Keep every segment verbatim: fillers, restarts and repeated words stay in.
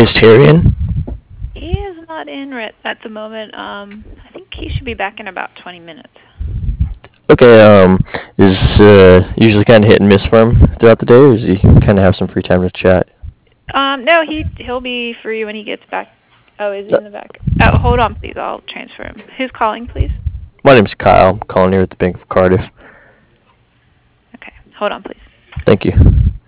Hey, is Terry in? He is not in right at the moment. Um, I think he should be back in about twenty minutes. Okay, um, is uh, usually kind of hit and miss for him throughout the day, or does he kind of have some free time to chat? Um, no, he he'll be free when he gets back. Oh, is he Uh, in the back? Oh, hold on, please. I'll transfer him. Who's calling, please? my name's Kyle. I'm calling here at the Bank of Cardiff. Okay, hold on, please. Thank you.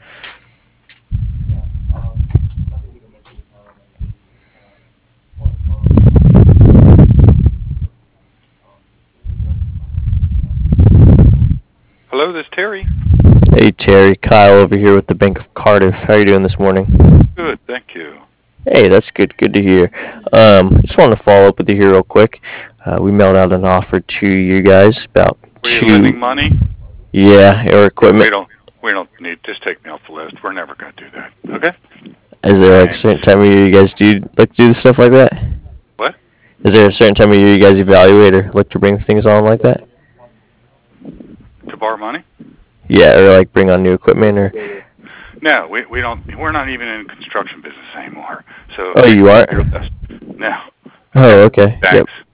Hello, this is Terry. Hey, Terry. Kyle over here with the Bank of Cardiff. How are you doing this morning? Good, thank you. Hey, that's good. Good to hear. Um, just wanted to follow up with you here real quick. Uh, we mailed out an offer to you guys about Were you two, lending money? yeah, or Yeah, we equipment. don't. We don't need. Just take me off the list. We're never going to do that. Okay. Is there like a Thanks. certain time of year you guys do like to do stuff like that? What? Is there a certain time of year you guys evaluate or look to bring things on like that? To borrow money? Yeah, or like bring on new equipment or. No, we we don't. We're not even in the construction business anymore. So Oh, take you me are? off your list. No. Okay. Oh, okay. Yep. Thanks.